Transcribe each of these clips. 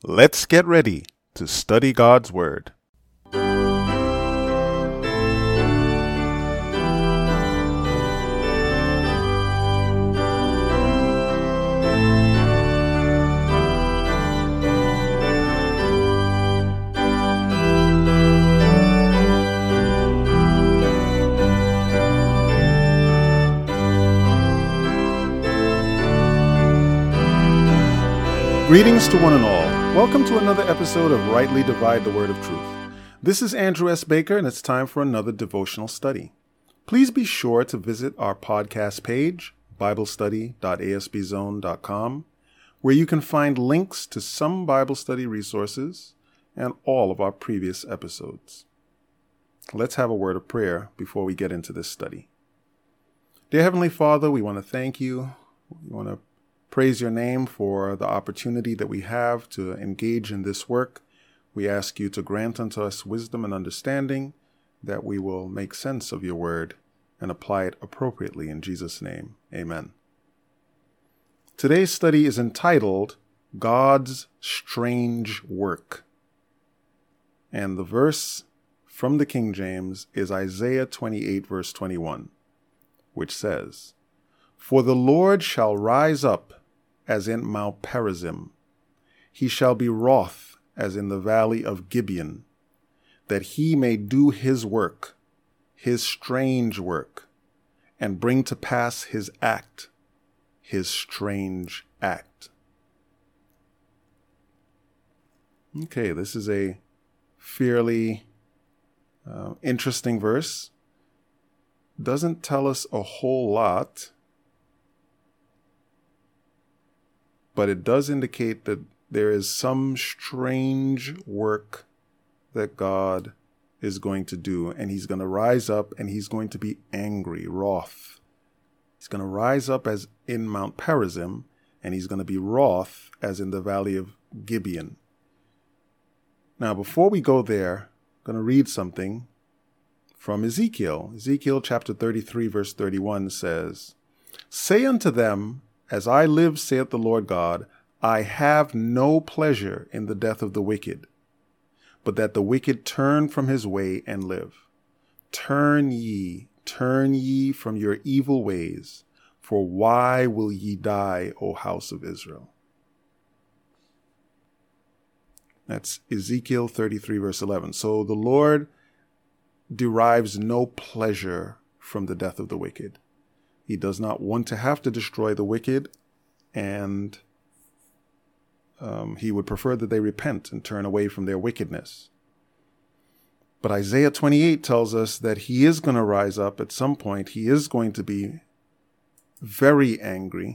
Let's get ready to study God's Word. Greetings to one and all. Welcome to another episode of Rightly Divide the Word of Truth. This is Andrew S. Baker, and it's time for another devotional study. Please be sure to visit our podcast page, BibleStudy.asbzone.com, where you can find links to some Bible study resources and all of our previous episodes. Let's have a word of prayer before we get into this study. Dear Heavenly Father, we want to thank you. We want to praise your name for the opportunity that we have to engage in this work. We ask you to grant unto us wisdom and understanding, that we will make sense of your word and apply it appropriately in Jesus' name. Amen. Today's study is entitled God's Strange Work. And the verse from the King James is Isaiah 28, verse 21, which says, "For the Lord shall rise up as in Mount Perazim. He shall be wroth as in the valley of Gibeon, that he may do his work, his strange work, and bring to pass his act, his strange act." Okay, this is a fairly interesting verse. Doesn't tell us a whole lot, but it does indicate that there is some strange work that God is going to do, and he's going to rise up and he's going to be angry, wroth. He's going to rise up as in Mount Perazim, and he's going to be wroth as in the valley of Gibeon. Now, before we go there, I'm going to read something from Ezekiel. Ezekiel chapter 33, verse 31 says, "Say unto them, As I live, saith the Lord God, I have no pleasure in the death of the wicked, but that the wicked turn from his way and live. Turn ye from your evil ways, for why will ye die, O house of Israel?" That's Ezekiel 33, verse 11. So the Lord derives no pleasure from the death of the wicked. He does not want to have to destroy the wicked, and he would prefer that they repent and turn away from their wickedness. But Isaiah 28 tells us that he is going to rise up at some point. He is going to be very angry.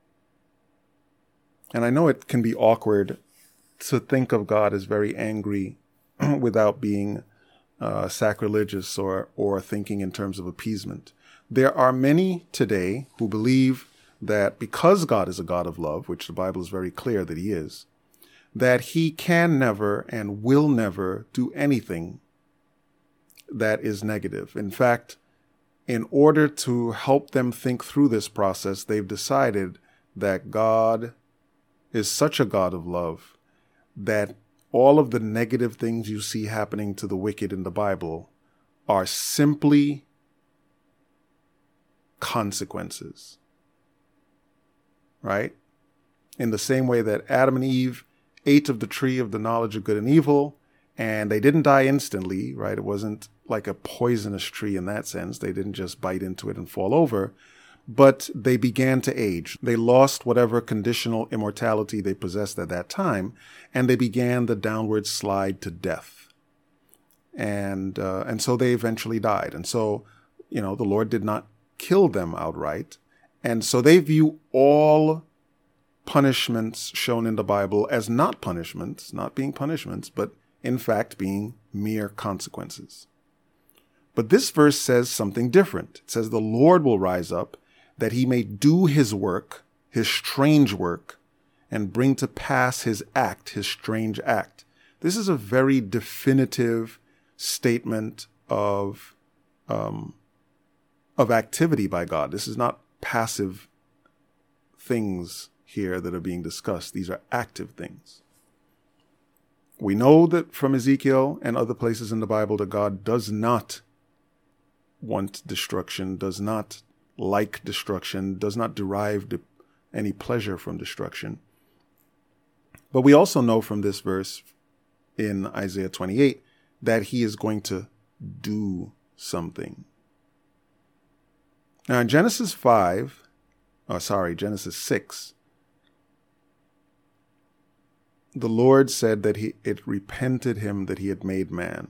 And I know it can be awkward to think of God as very angry without being sacrilegious or thinking in terms of appeasement. There are many today who believe that because God is a God of love, which the Bible is very clear that he is, that he can never and will never do anything that is negative. In fact, in order to help them think through this process, they've decided that God is such a God of love that all of the negative things you see happening to the wicked in the Bible are simply consequences, right? In the same way that Adam and Eve ate of the tree of the knowledge of good and evil, and they didn't die instantly, right? It wasn't like a poisonous tree in that sense. They didn't just bite into it and fall over, but they began to age. They lost whatever conditional immortality they possessed at that time, and they began the downward slide to death. And so they eventually died. And so, the Lord did not kill them outright. And so they view all punishments shown in the Bible as not punishments, not being punishments, but in fact being mere consequences. But this verse says something different. It says the Lord will rise up that he may do his work, his strange work, and bring to pass his act, his strange act. This is a very definitive statement of activity by God. This is not passive things here that are being discussed. These are active things. We know that from Ezekiel and other places in the Bible that God does not want destruction, does not like destruction, does not derive any pleasure from destruction. But we also know from this verse in Isaiah 28 that he is going to do something. Now in Genesis 6, the Lord said that it repented him that he had made man.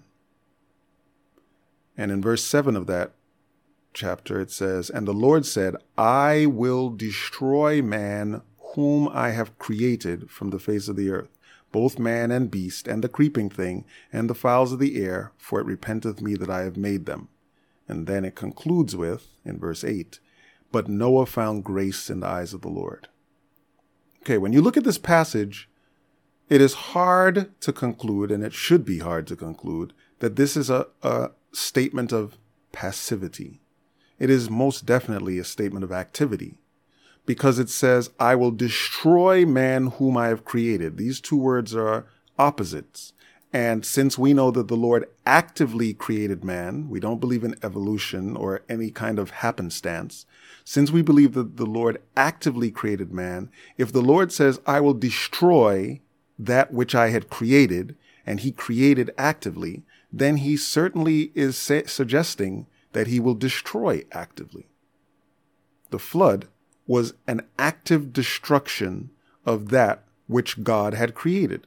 And in verse 7 of that chapter it says, "And the Lord said, I will destroy man whom I have created from the face of the earth, both man and beast, and the creeping thing, and the fowls of the air, for it repenteth me that I have made them." And then it concludes with, in verse 8, "But Noah found grace in the eyes of the Lord." Okay, when you look at this passage, it is hard to conclude, and it should be hard to conclude, that this is a statement of passivity. It is most definitely a statement of activity, because it says, "I will destroy man whom I have created." These two words are opposites. And since we know that the Lord actively created man, we don't believe in evolution or any kind of happenstance. Since we believe that the Lord actively created man, if the Lord says, "I will destroy that which I had created," and he created actively, then he certainly is suggesting that he will destroy actively. The flood was an active destruction of that which God had created.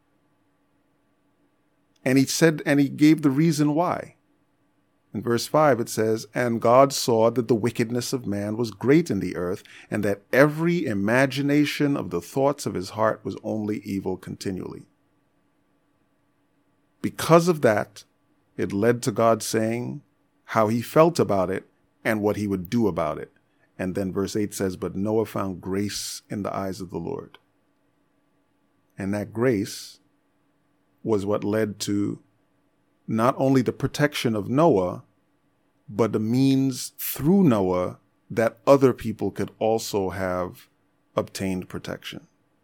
And he gave the reason why. In verse 5 it says, "And God saw that the wickedness of man was great in the earth, and that every imagination of the thoughts of his heart was only evil continually." Because of that, it led to God saying how he felt about it and what he would do about it. And then verse 8 says, "But Noah found grace in the eyes of the Lord." And that grace was what led to not only the protection of Noah, but the means through Noah that other people could also have obtained protection.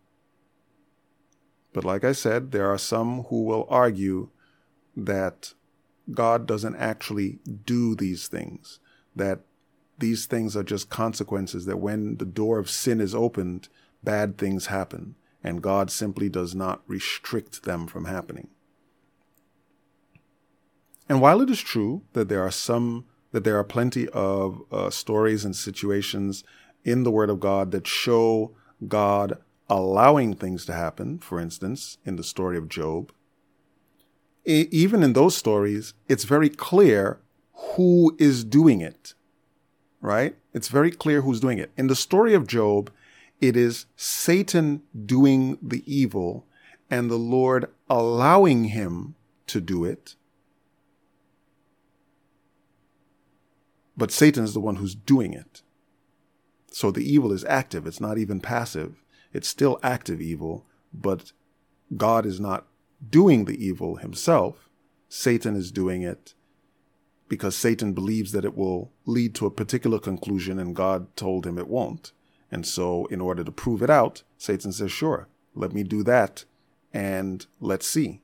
But like I said, there are some who will argue that God doesn't actually do these things, that these things are just consequences, that when the door of sin is opened, bad things happen, and God simply does not restrict them from happening. And while it is true that there are plenty of stories and situations in the Word of God that show God allowing things to happen, for instance, in the story of Job, even in those stories, it's very clear who is doing it, right? It's very clear who's doing it. In the story of Job, it is Satan doing the evil and the Lord allowing him to do it. But Satan is the one who's doing it. So the evil is active. It's not even passive. It's still active evil, but God is not doing the evil himself. Satan is doing it because Satan believes that it will lead to a particular conclusion and God told him it won't. And so in order to prove it out, Satan says, "Sure, let me do that and let's see."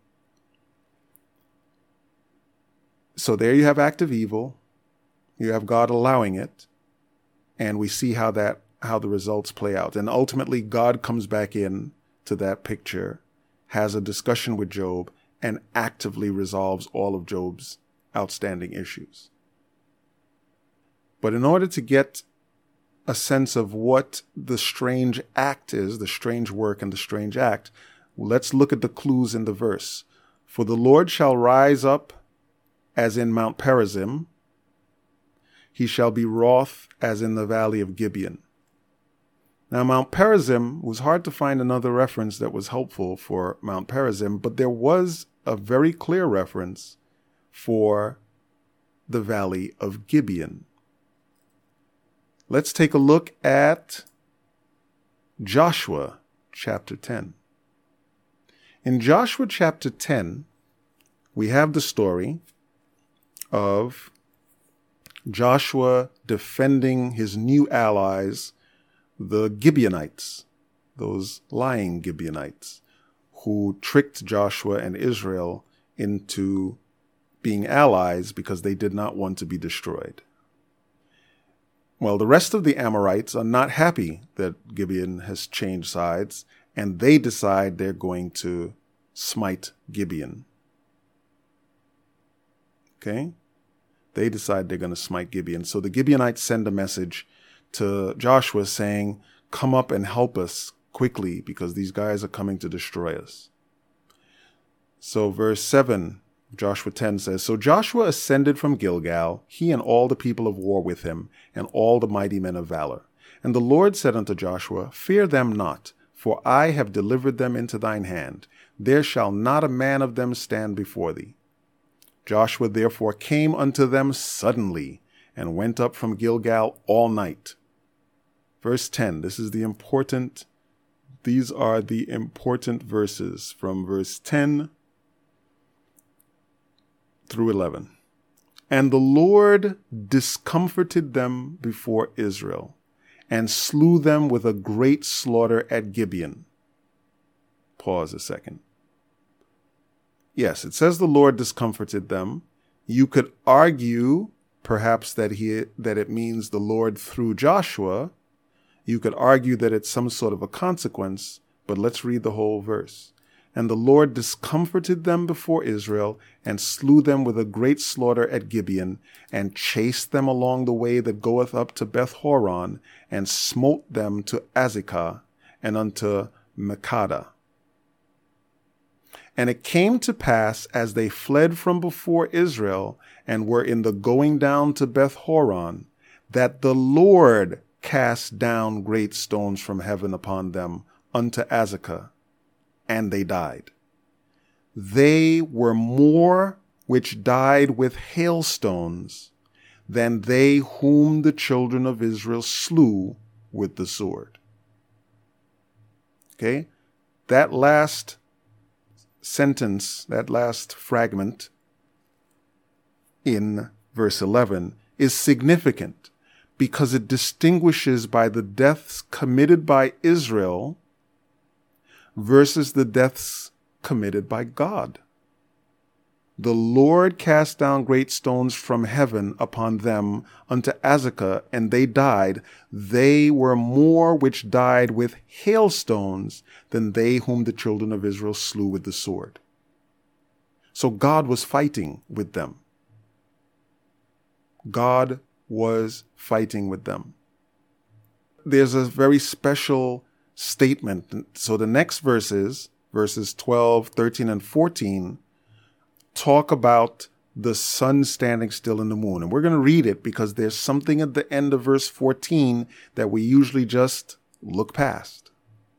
So there you have active evil. You have God allowing it, and we see how the results play out. And ultimately, God comes back in to that picture, has a discussion with Job, and actively resolves all of Job's outstanding issues. But in order to get a sense of what the strange act is, the strange work and the strange act, let's look at the clues in the verse. "For the Lord shall rise up as in Mount Perazim. He shall be wroth as in the valley of Gibeon." Now, Mount Perazim was hard to find another reference that was helpful for Mount Perazim, but there was a very clear reference for the valley of Gibeon. Let's take a look at Joshua chapter 10. In Joshua chapter 10, we have the story of Joshua defending his new allies, the Gibeonites, those lying Gibeonites, who tricked Joshua and Israel into being allies because they did not want to be destroyed. Well, the rest of the Amorites are not happy that Gibeon has changed sides, and they decide they're going to smite Gibeon. Okay? They decide they're going to smite Gibeon. So the Gibeonites send a message to Joshua saying, come up and help us quickly because these guys are coming to destroy us. So verse 7, Joshua 10 says, So Joshua ascended from Gilgal, he and all the people of war with him, and all the mighty men of valor. And the Lord said unto Joshua, Fear them not, for I have delivered them into thine hand. There shall not a man of them stand before thee. Joshua therefore came unto them suddenly, and went up from Gilgal all night. Verse 10, these are the important verses from verse 10 through 11. And the Lord discomforted them before Israel, and slew them with a great slaughter at Gibeon. Pause a second. Yes, it says the Lord discomforted them. You could argue perhaps that it means the Lord through Joshua. You could argue that it's some sort of a consequence, but let's read the whole verse. And the Lord discomforted them before Israel, and slew them with a great slaughter at Gibeon, and chased them along the way that goeth up to Beth-horon, and smote them to Azekah, and unto Makkedah. And it came to pass, as they fled from before Israel, and were in the going down to Beth-horon, that the Lord cast down great stones from heaven upon them unto Azekah, and they died. They were more which died with hailstones than they whom the children of Israel slew with the sword. Okay? That last sentence, that last fragment in verse 11 is significant because it distinguishes by the deaths committed by Israel versus the deaths committed by God. The Lord cast down great stones from heaven upon them unto Azekah, and they died. They were more which died with hailstones than they whom the children of Israel slew with the sword. So God was fighting with them. God was fighting with them. There's a very special statement. So the next verses 12, 13, and 14, talk about the sun standing still in the moon. And we're going to read it because there's something at the end of verse 14 that we usually just look past.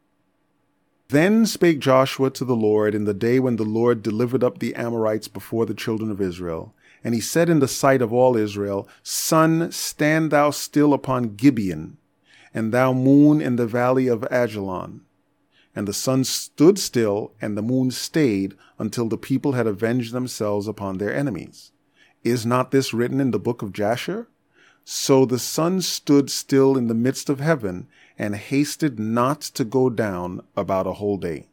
Then spake Joshua to the Lord in the day when the Lord delivered up the Amorites before the children of Israel. And he said in the sight of all Israel, Sun, stand thou still upon Gibeon, and thou moon in the valley of Ajalon. And the sun stood still, and the moon stayed, until the people had avenged themselves upon their enemies. Is not this written in the book of Jasher? So the sun stood still in the midst of heaven, and hasted not to go down about a whole day.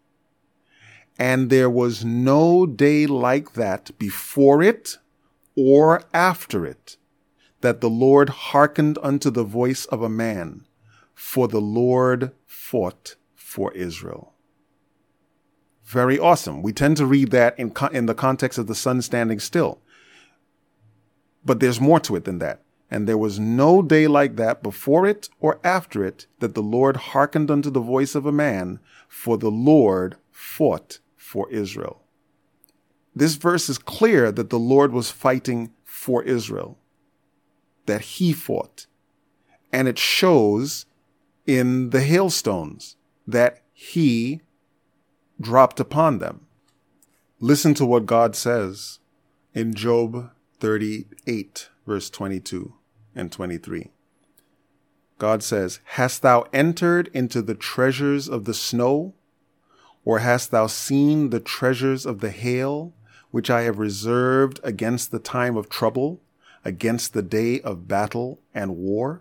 And there was no day like that before it or after it, that the Lord hearkened unto the voice of a man, for the Lord fought for Israel. Very awesome. We tend to read that in the context of the sun standing still. But there's more to it than that. And there was no day like that before it or after it, that the Lord hearkened unto the voice of a man, for the Lord fought for Israel. This verse is clear that the Lord was fighting for Israel, that he fought. And it shows in the hailstones that he dropped upon them. Listen to what God says in Job 38, verse 22 and 23. God says, Hast thou entered into the treasures of the snow, or hast thou seen the treasures of the hail, which I have reserved against the time of trouble, against the day of battle and war?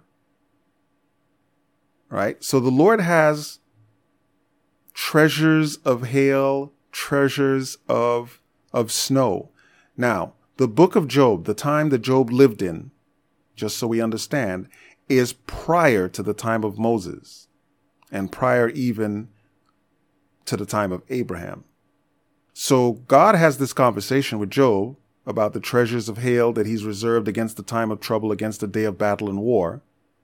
Right? So the Lord has treasures of hail treasures of snow. Now, the book of Job, the time that Job lived in, just so we understand, is prior to the time of Moses and prior even to the time of Abraham. So God has this conversation with Job about the treasures of hail that he's reserved against the time of trouble, against the day of battle and war.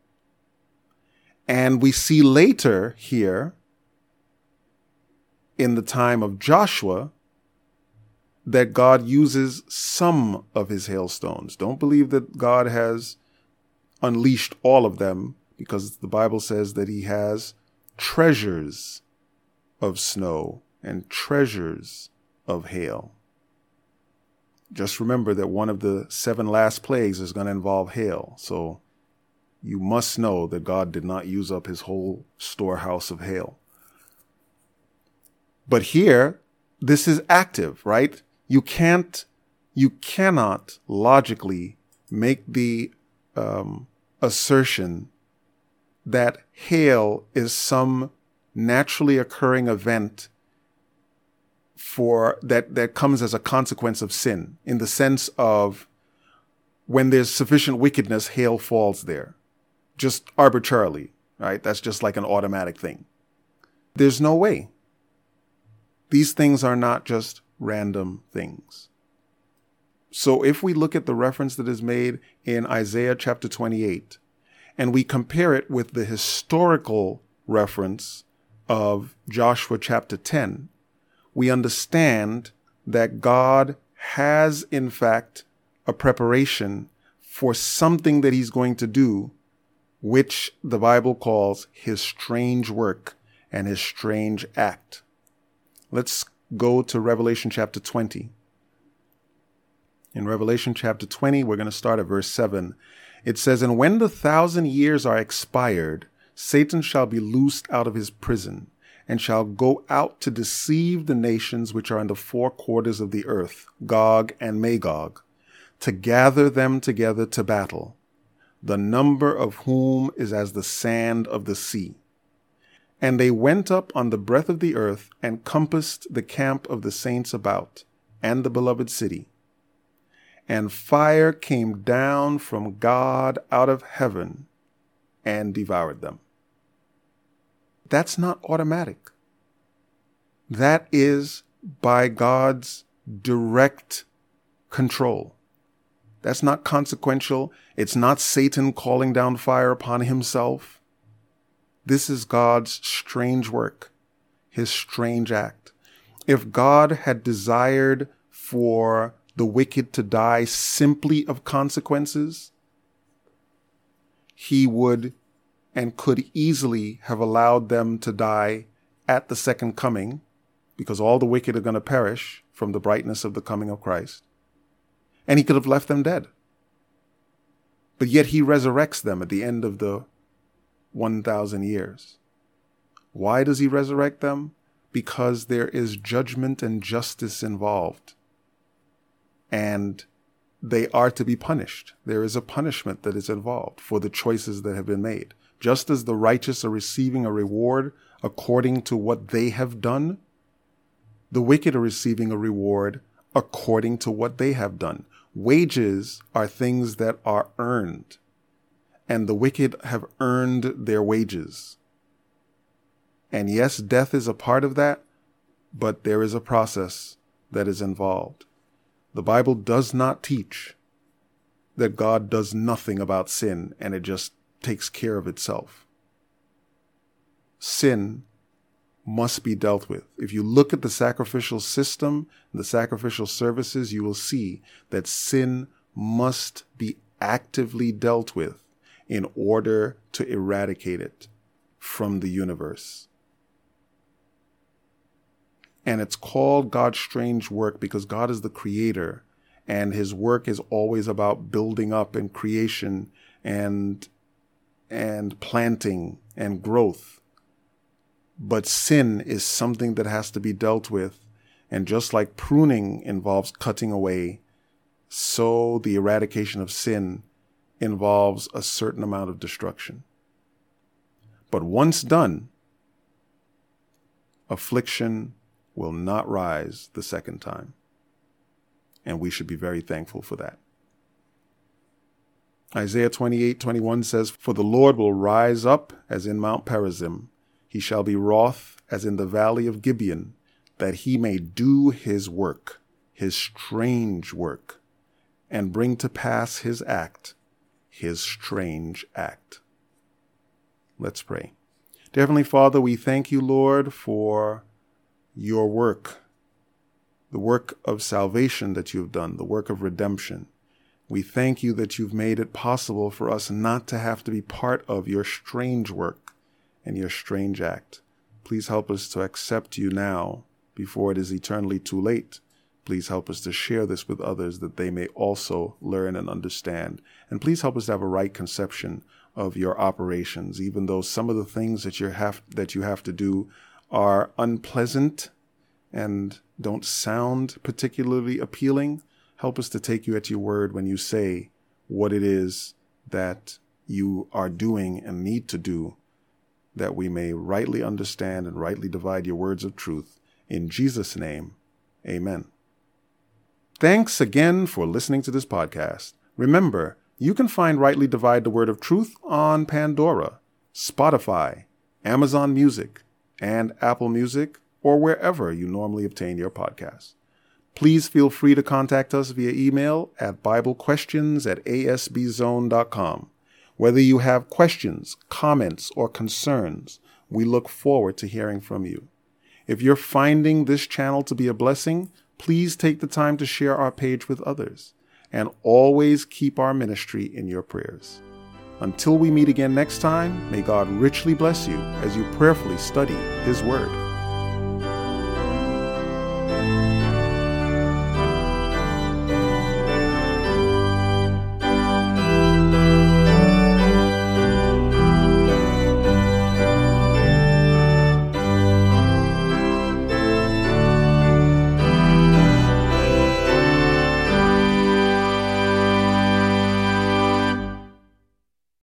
And we see later here in the time of Joshua that God uses some of his hailstones. Don't believe that God has unleashed all of them, because the Bible says that he has treasures of snow and treasures of hail. Just remember that one of the 7 last plagues is going to involve hail. So you must know that God did not use up his whole storehouse of hail. But here, this is active, right? You cannot logically make the assertion that hail is some naturally occurring event that comes as a consequence of sin, in the sense of when there's sufficient wickedness, hail falls there, just arbitrarily, right? That's just like an automatic thing. There's no way. These things are not just random things. So if we look at the reference that is made in Isaiah chapter 28, and we compare it with the historical reference of Joshua chapter 10, we understand that God has, in fact, a preparation for something that he's going to do, which the Bible calls his strange work and his strange act. Let's go to Revelation chapter 20. In Revelation chapter 20, we're going to start at verse 7. It says, "And when the 1,000 years are expired, Satan shall be loosed out of his prison, and shall go out to deceive the nations which are in the 4 quarters of the earth, Gog and Magog, to gather them together to battle, the number of whom is as the sand of the sea. And they went up on the breadth of the earth, and compassed the camp of the saints about, and the beloved city. And fire came down from God out of heaven, and devoured them." That's not automatic. That is by God's direct control. That's not consequential. It's not Satan calling down fire upon himself. This is God's strange work, his strange act. If God had desired for the wicked to die simply of consequences, he would and could easily have allowed them to die at the second coming, because all the wicked are going to perish from the brightness of the coming of Christ. And he could have left them dead. But yet he resurrects them at the end of the 1,000 years. Why does he resurrect them? Because there is judgment and justice involved. And they are to be punished. There is a punishment that is involved for the choices that have been made. Just as the righteous are receiving a reward according to what they have done, the wicked are receiving a reward according to what they have done. Wages are things that are earned, and the wicked have earned their wages. And yes, death is a part of that, but there is a process that is involved. The Bible does not teach that God does nothing about sin and it just takes care of itself. Sin must be dealt with. If you look at the sacrificial system, the sacrificial services, you will see that sin must be actively dealt with in order to eradicate it from the universe. And it's called God's strange work because God is the creator, and his work is always about building up and creation and planting and growth. But sin is something that has to be dealt with. And just like pruning involves cutting away, so the eradication of sin involves a certain amount of destruction. But once done, affliction will not rise the second time. And we should be very thankful for that. Isaiah 28:21 says, "For the Lord will rise up as in Mount Perazim. He shall be wroth as in the valley of Gibeon, that he may do his work, his strange work, and bring to pass his act, his strange act." Let's pray. Dear Heavenly Father, we thank you, Lord, for your work, the work of salvation that you've done, the work of redemption. We thank you that you've made it possible for us not to have to be part of your strange work and your strange act. Please help us to accept you now before it is eternally too late. Please help us to share this with others that they may also learn and understand. And please help us to have a right conception of your operations, even though some of the things that you have to do are unpleasant and don't sound particularly appealing. Help us to take you at your word when you say what it is that you are doing and need to do, that we may rightly understand and rightly divide your words of truth. In Jesus' name, amen. Thanks again for listening to this podcast. Remember, you can find Rightly Divide the Word of Truth on Pandora, Spotify, Amazon Music, and Apple Music, or wherever you normally obtain your podcasts. Please feel free to contact us via email at biblequestions@asbzone.com. Whether you have questions, comments, or concerns, we look forward to hearing from you. If you're finding this channel to be a blessing, please take the time to share our page with others, and always keep our ministry in your prayers. Until we meet again next time, may God richly bless you as you prayerfully study His Word.